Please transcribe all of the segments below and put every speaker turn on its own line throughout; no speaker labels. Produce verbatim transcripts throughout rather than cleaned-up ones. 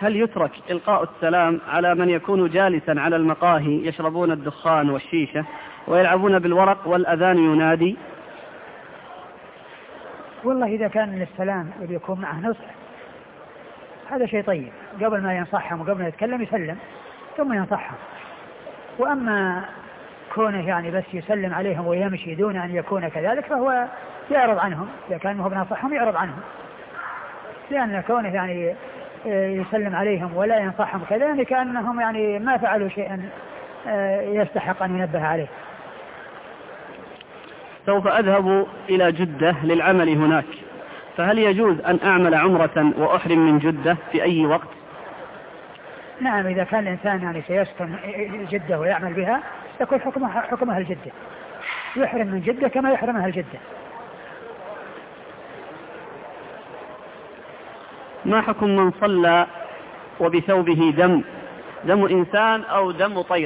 هل يترك إلقاء السلام على من يكون جالسا على المقاهي يشربون الدخان والشيشة ويلعبون بالورق والأذان ينادي؟
والله إذا كان السلام يكون معه نصح هذا شيء طيب، قبل ما ينصحهم وقبل ما يتكلم يسلم ثم ينصحهم. وأما كونه يعني بس يسلم عليهم ويمشي دون أن يكون كذلك فهو يعرض عنهم، إذا كان هو بنصحهم يعرض عنهم، لأن كونه يعني يسلم عليهم ولا ينصحهم كذلك كأنهم يعني ما فعلوا شيئا يستحق أن ينبه عليه.
سوف أذهب إلى جدة للعمل هناك، فهل يجوز أن أعمل عمرة وأحرم من جدة في أي وقت؟
نعم، إذا كان الإنسان يعني سيسكن جدة ويعمل بها يكون حكمها حكم أهل جدة، يحرم من جدة كما يحرم أهل جدة.
ما حكم من صلى وبثوبه دم دم إنسان أو دم طير؟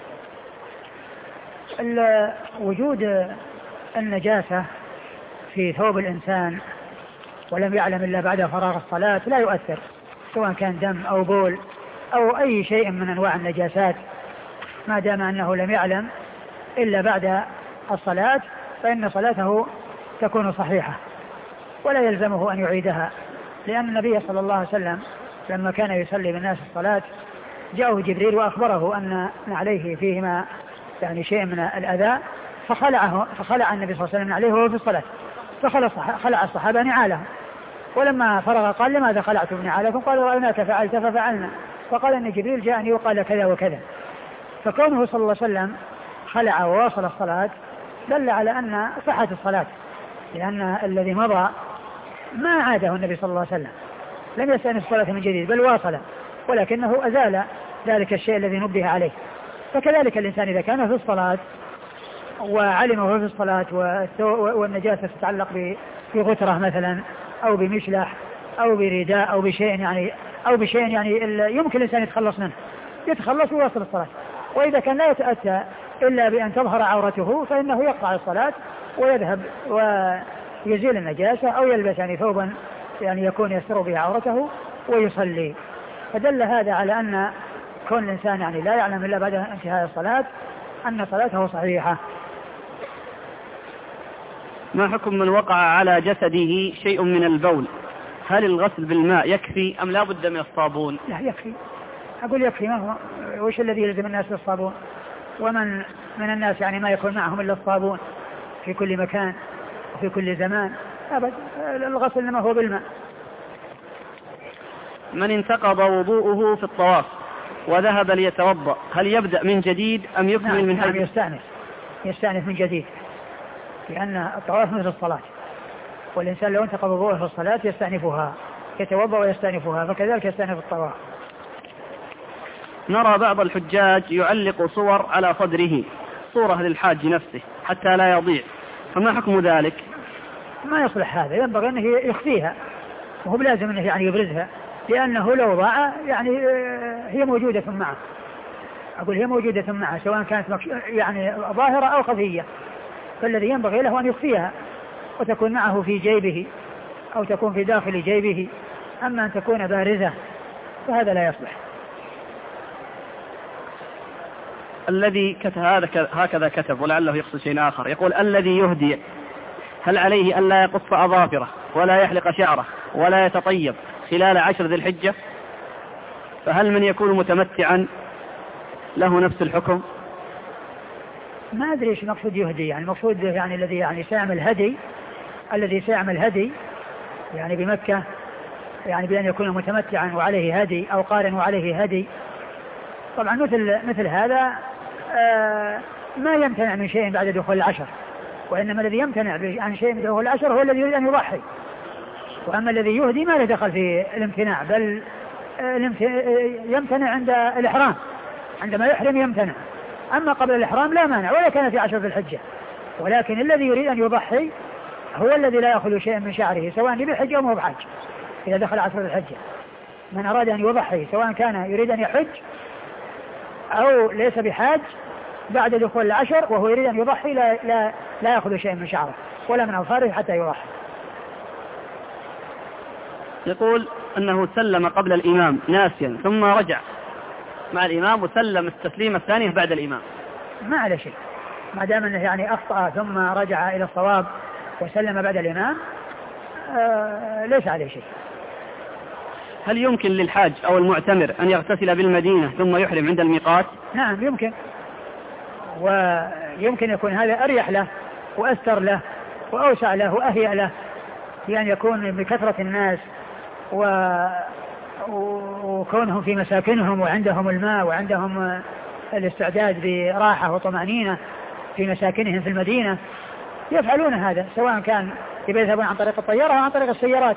وجود النجاسة في ثوب الإنسان ولم يعلم إلا بعد فراغ الصلاة لا يؤثر، سواء كان دم أو بول أو أي شيء من أنواع النجاسات، ما دام أنه لم يعلم إلا بعد الصلاة فإن صلاته تكون صحيحة ولا يلزمه أن يعيدها، لأن النبي صلى الله عليه وسلم لما كان يصلي بالناس الصلاة جاءه جبريل وأخبره أن عليه فيهما يعني شيء من الأذى فخلعه فخلع النبي صلى الله عليه وسلم عليه وهو في الصلاة، فخلع الصحابة نعالهم، ولما فرغ قال لماذا خلعتم نعالكم؟ قالوا رأيناك فعلت ففعلنا، فقال أن جبريل جاءني وقال كذا وكذا. فكونه صلى الله عليه وسلم خلع وواصل الصلاة دل على أن صحة الصلاة، لأن الذي مضى ما عاده النبي صلى الله عليه وسلم، لم يستأنف الصلاة من جديد بل واصل، ولكنه أزال ذلك الشيء الذي نبه عليه. فكذلك الإنسان إذا كان في الصلاة وعلمه في الصلاة والنجاسة تتعلق بغترة مثلا أو بمشلح أو برداء أو بشيء يعني أو بشيء يعني يمكن الإنسان يتخلص منه يتخلص ويواصل الصلاة. وإذا كان لا يتأتى إلا بأن تظهر عورته فإنه يقطع الصلاة ويذهب ويزيل النجاسة أو يلبس يعني ثوبا يعني يكون يستر به عورته ويصلي. فدل هذا على أن كون الإنسان يعني لا يعلم إلا بعد انتهاء الصلاة أن صلاته صحيحة.
ما حكم من وقع على جسده شيء من البول؟ هل الغسل بالماء يكفي أم لا بد من الصابون؟
لا يكفي، أقول يكفي. ما هو وش الذي يلزم الناس بالصابون؟ ومن من الناس يعني ما يكون معهم إلا الصابون في كل مكان وفي كل زمان؟ أبدا، الغسل إنما هو بالماء.
من انتقض وضوءه في الطواف وذهب ليتوضأ هل يبدأ من جديد أم يكمل؟
نعم
من
نعم يستأنف يستأنف من جديد، لأن الطواف مثل الصلاة، والإنسان لو انتقض وضوءه في الصلاة يستأنفها، يتوضأ ويستأنفها، فكذلك يستأنف الطواف.
نرى بعض الحجاج يعلق صور على صدره، صورة للحاج نفسه حتى لا يضيع، فما حكم ذلك؟
ما يصلح هذا، ينبغي أنه يخفيها وهو بلازم أنه يعني يبرزها، لأنه لو ضاع يعني هي موجودة معه، أقول هي موجودة معه سواء كانت يعني ظاهرة أو خفية، فالذي ينبغي له أن يخفيها وتكون معه في جيبه أو تكون في داخل جيبه، أما أن تكون بارزة فهذا لا يصلح.
الذي هكذا كتب ولعله يقصد شيء آخر، يقول الذي يهدي هل عليه أن لا يقص أظافره ولا يحلق شعره ولا يتطيب خلال عشر ذي الحجة؟ فهل من يكون متمتعا له نفس الحكم؟
ما أدري إيش المقصود يهدي، يعني المقصود يعني الذي يعني سيعمل هدي الذي سيعمل هدي يعني بمكة، يعني بأن يكون متمتعا وعليه هدي أو قارن وعليه هدي. طبعا مثل مثل هذا آه ما يمتنع من شيء بعد دخول العشر، وإنما الذي يمتنع عن شيء من دخول العشر هو الذي يريد أن يضحي، وأما الذي يهدي ما له دخل في الامتناع، بل يمتنع عند الإحرام، عندما يحرم يمتنع، أما قبل الإحرام لا مانع ولا كان في عشر ذي الحجة. ولكن الذي يريد أن يضحي هو الذي لا يأخذ شيئا من شعره سواء بحج أو مو بحج إذا دخل عشر ذي الحجة. من أراد أن يضحي سواء كان يريد أن يحج أو ليس بحاج بعد دخول العشر وهو يريد أن يضحي لا, لا, لا يأخذ شيئا من شعره ولا من أظفاره حتى يضحي.
يقول أنه سلم قبل الإمام ناسيا ثم رجع مع الإمام وسلم التسليم الثانية بعد الإمام،
ما عليه شيء ما دام أنه يعني أخطأ ثم رجع إلى الصواب وسلم بعد الإمام آه ليس عليه شيء.
هل يمكن للحاج أو المعتمر أن يغتسل بالمدينة ثم يحرم عند الميقات؟
نعم يمكن، ويمكن يكون هذا أريح له وأستر له وأوسع له وأهيأ له، يعني يكون بكثرة الناس و... وكونهم في مساكنهم وعندهم الماء وعندهم الاستعداد براحة وطمأنينة في مساكنهم في المدينة يفعلون هذا، سواء كان يذهبون عن طريق الطيارة أو عن طريق السيارات،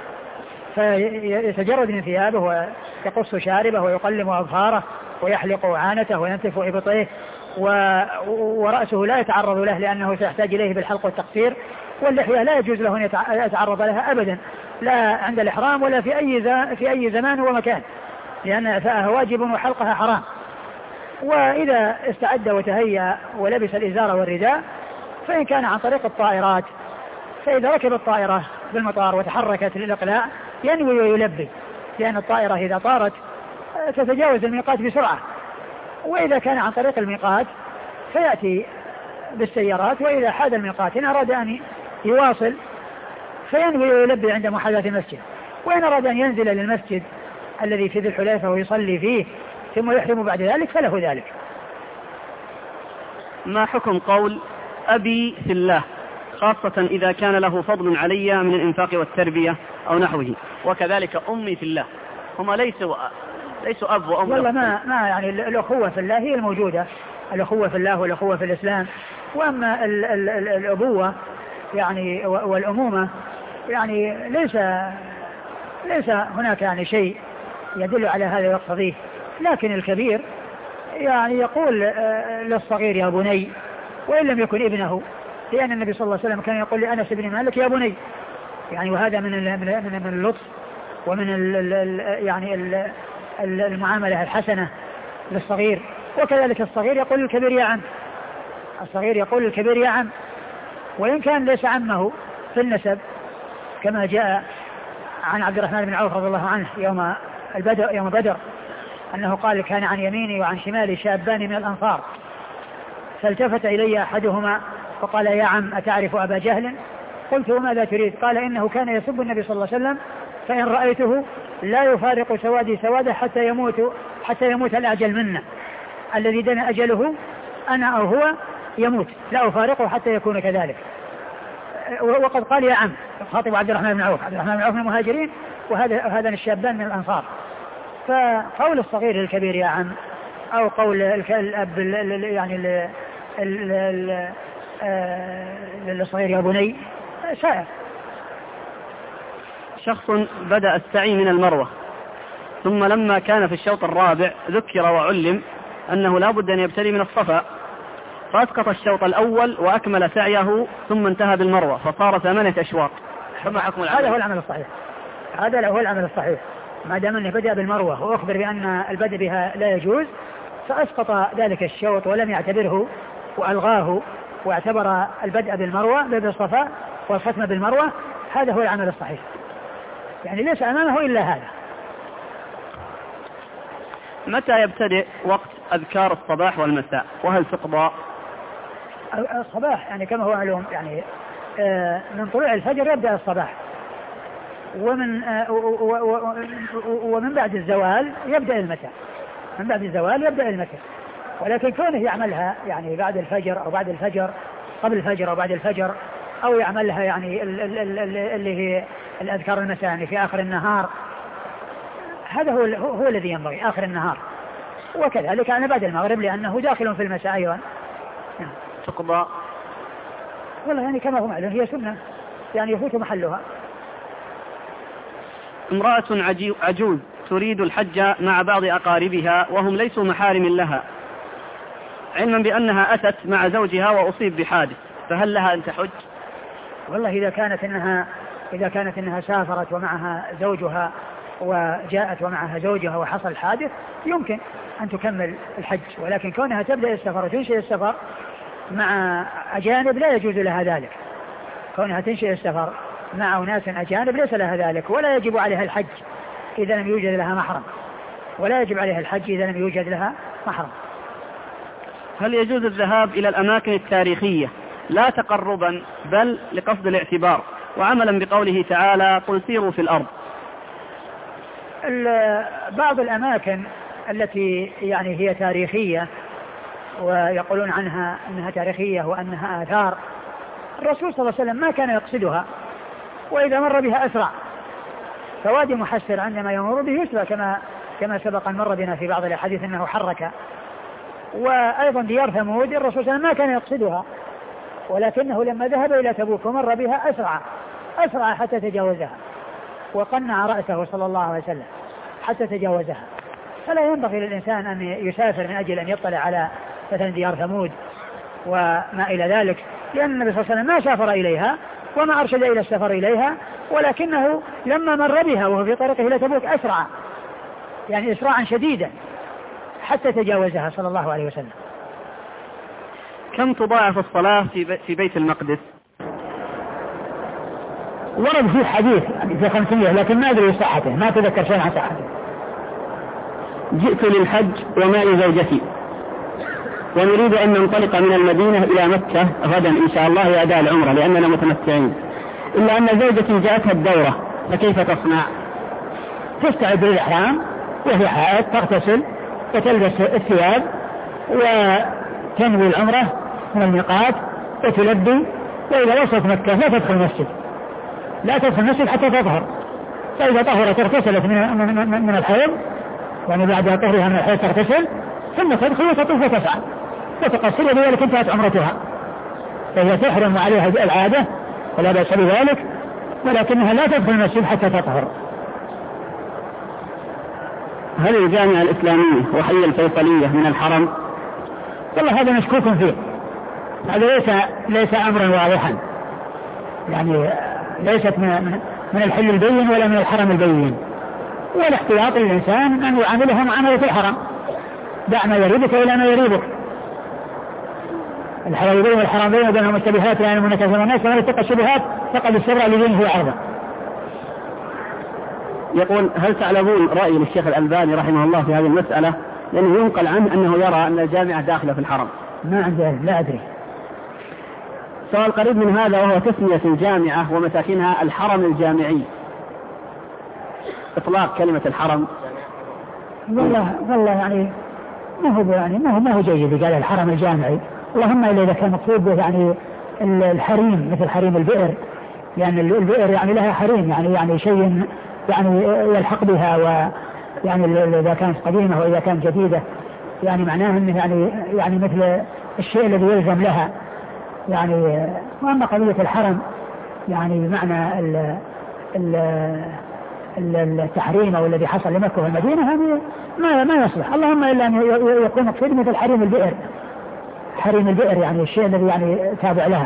فيتجرد من ثيابه ويقص شاربه ويقلم أظفاره ويحلق عانته وينتف إبطيه و... ورأسه لا يتعرض له لأنه سيحتاج إليه بالحلق والتقصير، واللحية لا يجوز له أن يتعرض لها أبدا لا عند الإحرام ولا في أي, ز... في أي زمان ومكان، لأن إعفاءها واجب وحلقها حرام. وإذا استعد وتهيأ ولبس الإزار والرداء فإن كان عن طريق الطائرات فإذا ركب الطائرة بالمطار وتحركت للإقلاع ينوي ويلبي، لأن الطائرة إذا طارت تتجاوز الميقات بسرعة، وإذا كان عن طريق الميقات فيأتي بالسيارات، وإذا حاد الميقات إن أراد أن يواصل فينوي ويلبي عند محاذاة المسجد، وإن أراد أن ينزل للمسجد الذي في ذي الحليفة ويصلي فيه ثم يحرم بعد ذلك فله ذلك.
ما حكم قول أبي في الله، خاصة إذا كان له فضل علي من الإنفاق والتربية أو نحوه، وكذلك أمي في الله، هما ليسوا ليسوا أب وأم؟
والله ما ما يعني الأخوة في الله هي الموجودة، الأخوة في الله والأخوة في الإسلام، وأما ال ال ال الأبوة يعني والأمومة يعني ليس ليس هناك يعني شيء يدل على هذا ويقتضيه، لكن الكبير يعني يقول للصغير يا بني وإن لم يكن ابنه، لأن النبي صلى الله عليه وسلم كان يقول لأنس بن مالك يا بني، يعني وهذا من من من اللطف ومن ال ال يعني ال المعاملة الحسنة للصغير. وكذلك الصغير يقول للكبير يا عم، الصغير يقول للكبير يا عم، وإن كان ليس عمه في النسب، كما جاء عن عبد الرحمن بن عوف رضي الله عنه يوم البدر يوم بدر أنه قال كان عن يميني وعن شمالي شابان من الأنصار، فالتفت إلي أحدهما فقال يا عم أتعرف أبا جهل؟ قلت وماذا تريد؟ قال إنه كان يسب النبي صلى الله عليه وسلم فإن رأيته لا يفارق سوادي سواده حتى يموت حتى يموت الأعجل منا، الذي دنا أجله أنا أو هو يموت لا أفارقه حتى يكون كذلك. وقد قال يا عم خاطب عبد الرحمن بن عوف، عبد الرحمن بن عوف من المهاجرين وهذا هذا الشابان من الأنصار، فقول الصغير للكبير يا عم أو قول الأب يعني للصغير يا بني سائر.
شخص بدأ السعي من المروة ثم لما كان في الشوط الرابع ذكر وعلم أنه لا بد أن يبتدي من الصفا، فأسقط الشوط الأول وأكمل سعيه ثم انتهى بالمروة فصار ثمانية أشواط، فما حكم العمل؟
هذا هو العمل الصحيح، هذا هو العمل الصحيح، ما دام أنه بدأ بالمروة وأخبر بأن البدء بها لا يجوز فأسقط ذلك الشوط ولم يعتبره وألغاه واعتبر البدء بالمروة بالصفا والختم بالمروة، هذا هو العمل الصحيح، يعني ليس أمامه إلا هذا.
متى يبتدئ وقت أذكار الصباح والمساء وهل تقضى؟
الصباح يعني كما هو معلوم يعني من طلوع الفجر يبدأ الصباح، ومن ومن بعد الزوال يبدأ المساء، من بعد الزوال يبدأ المساء، ولكن كونه يعملها يعني بعد الفجر أو بعد الفجر قبل الفجر أو بعد الفجر أو يعملها يعني اللي هي الأذكار المساء يعني في آخر النهار، هذا هو هو الذي ينبغي آخر النهار، وكذلك أنا بعد المغرب لأنه داخل في المساء أيضا.
تقضى
والله يعني كما هو معلوم هي سنة يعني يفوت محلها.
امرأة عجوز تريد الحج مع بعض أقاربها وهم ليسوا محارم لها، علما بأنها أتت مع زوجها وأصيب بحادث، فهل لها أن تحج؟
والله إذا كانت إنها إذا كانت إنها سافرت ومعها زوجها وجاءت ومعها زوجها وحصل حادث يمكن أن تكمل الحج، ولكن كونها تبدأ السفر وتنشئ السفر مع أجانب لا يجوز لها ذلك، كونها تنشئ السفر مع أناس أجانب ليس لها ذلك، ولا يجب عليها الحج إذا لم يوجد لها محرم، ولا يجب عليها الحج إذا لم يوجد لها محرم.
هل يجوز الذهاب إلى الأماكن التاريخية لا تقربا بل لقصد الاعتبار وعملا بقوله تعالى قل سيروا في الأرض؟
بعض الأماكن التي يعني هي تاريخية ويقولون عنها أنها تاريخية وأنها آثار، الرسول صلى الله عليه وسلم ما كان يقصدها، وإذا مر بها أسرع. فوادي محسر عندما يمر به يسرع كما كما سبق أن مر بنا في بعض الأحاديث أنه حرك. وأيضا ديار ثمود الرسول صلى الله عليه وسلم ما كان يقصدها، ولكنه لما ذهب إلى تبوك ومر بها أسرع أسرع حتى تجاوزها، وقنع رأسه صلى الله عليه وسلم حتى تجاوزها. فلا ينبغي للإنسان أن يسافر من أجل أن يطلع على مثلا ديار ثمود وما إلى ذلك، لأن النبي صلى الله عليه وسلم ما سافر إليها وما أرشد إلى السفر إليها، ولكنه لما مر بها وهو في طريقه إلى تبوك أسرع، يعني إسراعا شديدا حتى تجاوزها صلى الله عليه وسلم.
كم تضاعف الصلاة في بيت المقدس؟
ورد فيه حديث في خمسمائة لكن ما أدري صحته، ما تذكر شيء عن صحته.
جئت للحج ومعي زوجتي ونريد أن ننطلق من المدينة إلى مكة غدا إن شاء الله لأداء العمرة لأننا متمتعين، إلا أن زوجتي جاءتها الدورة، فكيف تصنع؟
تستعد للإحرام وهي حائض، تغتسل وتلبس الثياب وتنوي العمرة من الميقات وتلبي، وإذا وصلت مكة لا تدخل المسجد لا تدخل المسجد حتى تطهر، فإذا طهرت اغتسلت من من الحيض، يعني بعد طهرها من الحيض تغتسل ثم تدخل وتطوف وتسعى وتقصر، وبذلك انتهت عمرتها. فهي تحرم عليها العادة ولا بأس بذلك، ولكنها لا تدخل المسجد حتى تطهر.
هل الجامعة الإسلامية وحي الفيصلية من الحرم؟
والله هذا مشكوك فيه، هذا ليس ليس أمرا واضحا، يعني ليست من من الحل البين ولا من الحرم البين، والاحتياط للإنسان أن يعاملها معاملة الحرم، دع ما يريبك إلى ما يريبك. الحلال بين والحرام بين وبينهم مشتبهات يعني منكسر الناس، ومن اتقى الشبهات فقد استبرأ لدينه وعرضه.
يقول هل تعلمون رأي للشيخ الألباني رحمه الله في هذه المسألة؟ لأنه ينقل عنه أنه يرى أن الجامعة داخلة في الحرم.
ما عندي لا أدري.
سؤال قريب من هذا وهو تسمية الجامعة ومساكنها الحرم الجامعي، إطلاق كلمة الحرم.
والله والله يعني ما هو يعني ما هو ما هو جيد قال الحرم الجامعي، اللهم إلا إذا كان مقصود به يعني الحريم مثل حريم البئر، يعني البئر يعني لها حريم، يعني يعني شيء يعني يلحق بها، ويعني إذا كانت قديمة وإذا كانت جديدة يعني معناه إنه يعني يعني مثل الشيء الذي يلزم لها يعني. وأما قضية الحرم يعني بمعنى ال ال التحريم أو الذي حصل لمكة والمدينة هذه ما ما يصلح، اللهم إلا أن يكون مقصود مثل حريم البئر، حريم البئر يعني الشيء الذي يعني تابع لها.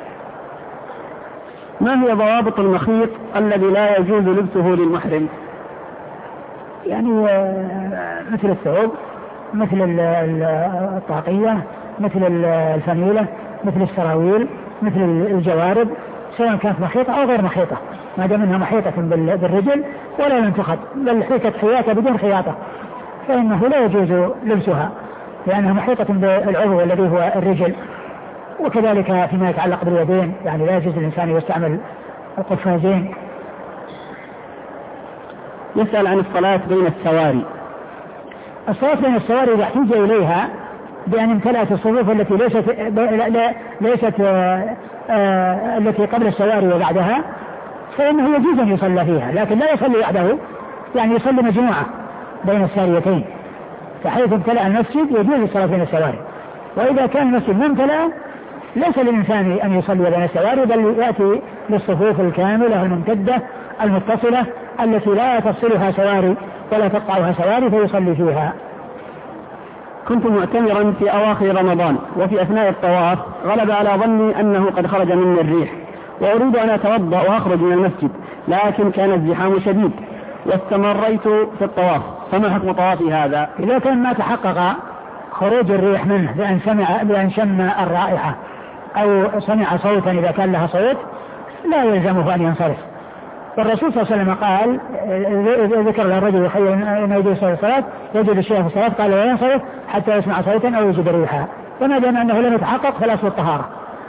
ما هي ضوابط المخيط الذي لا يجوز لبسه للمحرم؟
يعني مثل الثوب، مثل الطاقية، مثل الفانيلة، مثل السراويل، مثل الجوارب، سواء كانت مخيطة أو غير مخيطة، ما دام انها محيطة بالرجل ولا ينتقد، بل حيطة خياطة بدون خياطة فإنه لا يجوز لبسها لأنها محيطة بالعضو الذي هو الرجل. وكذلك فيما يتعلق باليدين يعني لا يجوز الإنسان يستعمل القفازين.
يسأل عن الصلاة بين السواري.
الصلاة بين السواري إذا احتاج إليها بأن امتلأت الصفوف التي ليست ليست آآ آآ التي قبل السواري وبعدها فإنه يجوز أن يصلى فيها، لكن لا يصلي وحده، يعني يصلي مجموعة بين الساريتين، فحيث امتلأ المسجد يجوز الصلاة بين السواري. وإذا كان المسجد ممتلأ ليس للإنسان أن يصلي بين السواري، بل يأتي للصفوف الكاملة الممتدة المتصلة التي لا تفصلها سواري ولا تقطعها سواري فيصلي فيها.
كنت معتمرا في أواخر رمضان وفي أثناء الطواف غلب على ظني أنه قد خرج مني الريح وأريد أن أتوضأ وأخرج من المسجد، لكن كان الزحام شديد واستمريت في الطواف، فما حكم طوافي هذا؟
إذا كان ما تحقق خروج الريح منه بأن سمع بأن شم الرائحة أو سمع صوتا إذا كان لها صوت لا يلزمه أن ينصرف. والرسول صلى الله عليه وسلم قال ذكر للرجل يخيل أن يجد الصلاة يجد الشيء في الصلاة قال لا ينصرف حتى يسمع صوتا أو يجد ريحها، وما دام أنه لم يتحقق فالأصل الطهارة.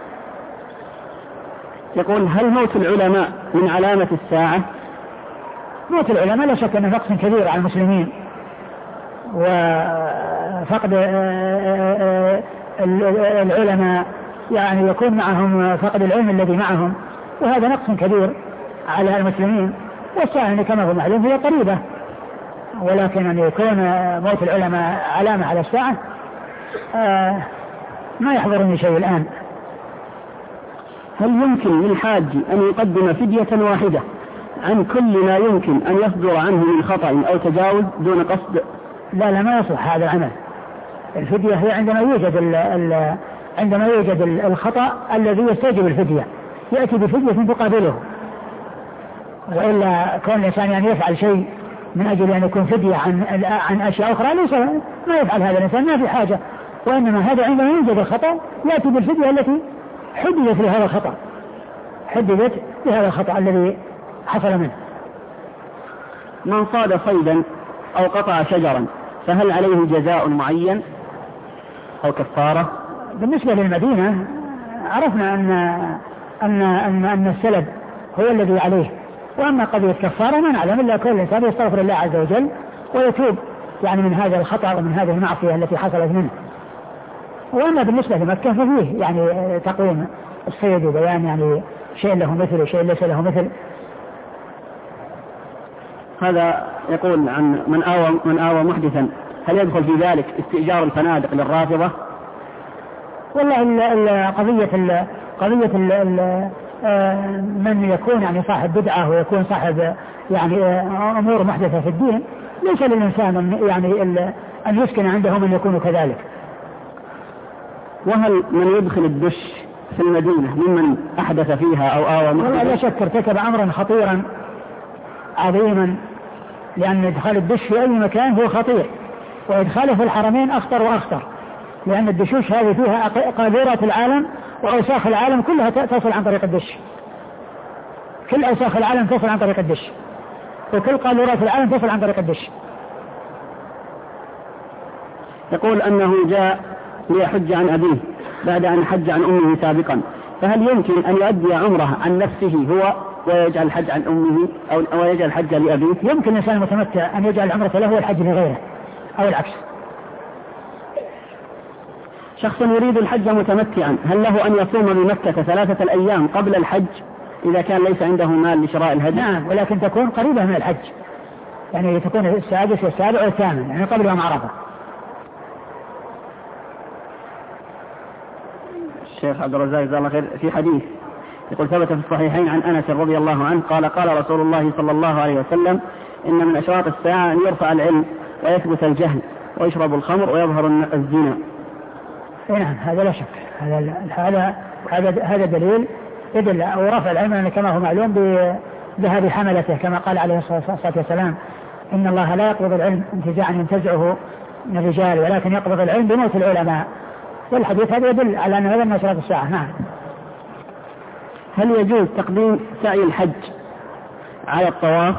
يقول هل موت العلماء من علامة الساعة؟
موت العلماء لا شك أنه نقص كبير على المسلمين، وفقد العلماء يعني يكون معهم فقد العلم الذي معهم، وهذا نقص كبير على المسلمين. والساعة كما هو معلوم هي قريبة، ولكن أن يكون موت العلماء علامة على الساعة آه ما يحضرني شيء الآن.
هل يمكن للحاج أن يقدم فدية واحدة عن كل ما يمكن أن يصدر عنه من خطأ أو تجاوز دون قصد؟
لا لا ما يصح هذا العمل. الفدية هي عندما يوجد ال ال عندما يوجد الخطأ الذي يستوجب الفدية يأتي بفدية تقابله، وإلا كون الإنسان يعني يفعل شيء من أجل أن يكون فدية عن عن أشياء أخرى ليس ما يفعل هذا الإنسان، ما في حاجة. وإنما هذا عندما يوجد الخطأ يأتي بالفدية التي حددت لهذا الخطأ حددت لهذا الخطأ الذي حصل منه.
من صاد صيدا أو قطع شجرا فهل عليه جزاء معين أو كفارة؟
بالنسبة للمدينة عرفنا أن أن أن, أن السلب هو الذي عليه، وأما قضية كفارة ما نعلم إلا كل إنسان يستغفر الله عز وجل ويتوب يعني من هذا الخطأ ومن هذه المعصية التي حصلت منه. وأما بالنسبة لمكة ففيه يعني تقويم الصيد وبيان يعني شيء له مثل وشيء ليس له مثل.
هذا يقول عن من آوى من آوى محدثا هل يدخل في ذلك استئجار الفنادق للرافضة؟
والله ال ال قضية ال قضية ال ال من يكون يعني صاحب بدعة ويكون صاحب يعني أمور محدثة في الدين ليس للإنسان يعني أن يسكن عنده من يكون كذلك.
وهل من يدخل الدش في المدينة ممن أحدث فيها أو آوى محدثا؟
لا شك ارتكب أمرا خطيرا عظيما، لأن إدخال الدش في أي مكان هو خطير، وإدخاله في الحرمين أخطر وأخطر، لأن الدشوش هذه فيها قاذورات العالم وأوساخ العالم كلها تصل عن طريق الدش، كل أوساخ العالم تصل عن طريق الدش، وكل قاذورات العالم تصل عن طريق الدش.
يقول أنه جاء ليحج عن أبيه بعد أن حج عن أمه سابقا، فهل يمكن أن يؤدي عمره عن نفسه هو ويجعل الحج عن أمه أو يجعل الحج لأبيه؟
يمكن الإنسان المتمتع أن يجعل عمرة له والحج لغيره أو العكس.
شخص يريد الحج متمتعا هل له أن يصوم بمكة ثلاثة الأيام قبل الحج إذا كان ليس عنده مال لشراء الهدي؟
نعم، ولكن تكون قريبة من الحج، يعني تكون السادس والسابع والثامن يعني قبل يوم عرفة.
الشيخ عبد الرزاق جزاه الله خير في حديث يقول ثبت في الصحيحين عن أنس رضي الله عنه قال قال رسول الله صلى الله عليه وسلم إن من أشراط الساعة أن يرفع العلم ويثبت الجهل ويشرب الخمر ويظهر الزنا.
نعم هذا لا شك، هذا هذا هذا هذا دليل يدل ورفع العلم كما هو معلوم بذهاب حملته كما قال عليه الصلاة والسلام إن الله لا يقبض العلم انتزاعا ينتزعه من الرجال ولكن يقبض العلم بموت العلماء، والحديث هذا يدل على أن هذا من أشراط الساعة. نعم.
هل يجوز تقديم سعي الحج على الطواف؟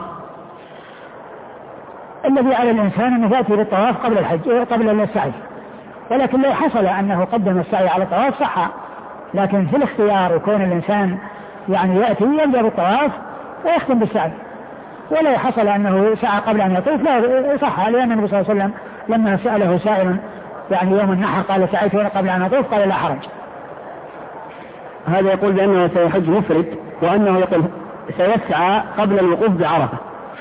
الذي على الإنسان أن يأتي بالطواف قبل الحج قبل السعي، ولكن لو حصل أنه قدم السعي على الطواف صح، لكن في الاختيار يكون الإنسان يعني يأتي يبدأ بالطواف ويختم بالسعي، ولو حصل أنه سعى قبل أن يطوف لا صح، لأن النبي صلى الله عليه وسلم لما سأله سائل يعني يوم النحر قال سعيت قبل أن أطوف قال لا حرج.
هذا يقول بأنه سيحج مفرد وأنه يقول سيسعى قبل الوقوف بعرفة.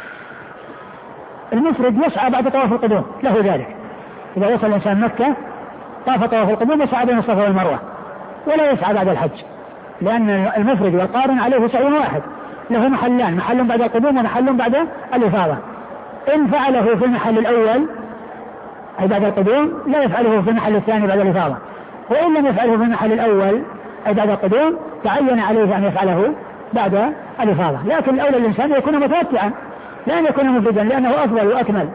المفرد يسعى بعد طواف القدوم له ذلك، إذا وصل الإنسان مكة طاف طواف القدوم يسعى بين الصفا والمروة ولا يسعى بعد الحج، لأن المفرد والقارن عليه سعي واحد له محلان، محل بعد القدوم ومحل بعد الإفاضة. إن فعله في المحل الأول أي بعد القدوم لا يفعله في المحل الثاني بعد الإفاضة، وإن لم يفعله في المحل الأول أي بعد القدوم تعين عليه أن يفعله بعد الإفاضة، لكن الأولى الإنسان يكون متمتعا لا أن يكون مفردا لأنه أفضل وأكمل.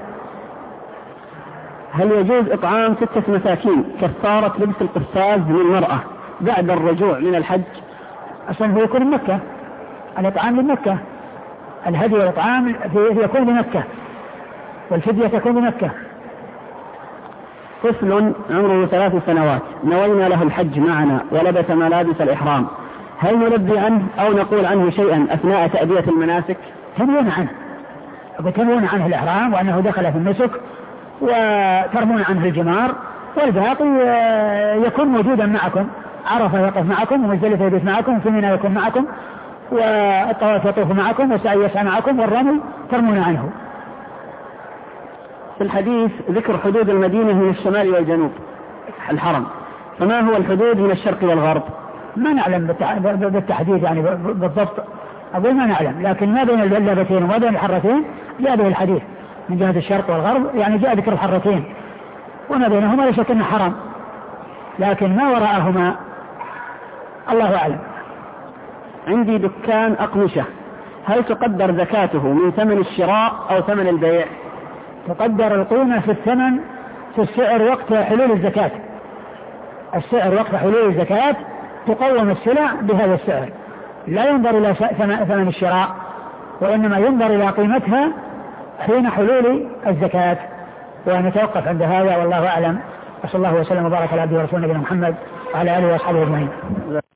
هل يجوز إطعام ستة مساكين كفارة لبس القفاز للمرأة بعد الرجوع من الحج؟
أصلا هو يكون مكة الإطعام لمكة، الهدي والإطعام يكون بمكة والفدية تكون بمكة.
طفل عمره ثلاث سنوات نوينا له الحج معنا ولبس ملابس الإحرام، هل نلبي عنه أو نقول عنه شيئا أثناء تأدية المناسك؟
تنوون عنه، وتنوون عنه الإحرام وأنه دخل في النسك، وترمون عنه الجمار، والباقي يكون موجودا معكم، عرفة يقف معكم، ومزدلفة يبيت معكم، وفي منى يكون معكم، والطواف يطوف معكم، والسعي يسعى معكم، والرمي ترمون عنه.
في الحديث ذكر حدود المدينة من الشمال والجنوب الحرم، فما هو الحدود من الشرق والغرب؟
ما نعلم بالتحديد يعني بالضبط، أقول ما نعلم، لكن ما بين اللابتين وما بين الحرتين جاء به الحديث من جهة الشرق والغرب، يعني جاء ذكر الحرتين وما بينهما لا شك أنه حرم، لكن ما وراءهما الله أعلم.
عندي دكان أقمشة، هل تقدر زكاته من ثمن الشراء أو ثمن البيع؟
تقدر القيمة في الثمن في السعر وقت حلول الزكاة، السعر وقت حلول الزكاة تقوم السلع بهذا السعر، لا ينظر إلى ثمن الشراء، وإنما ينظر إلى قيمتها حين حلول الزكاة. ونتوقف عند هذا والله أعلم، وصلى الله وسلم وبارك على عبده ورسوله نبينا محمد وعلى آله وأصحابه أجمعين.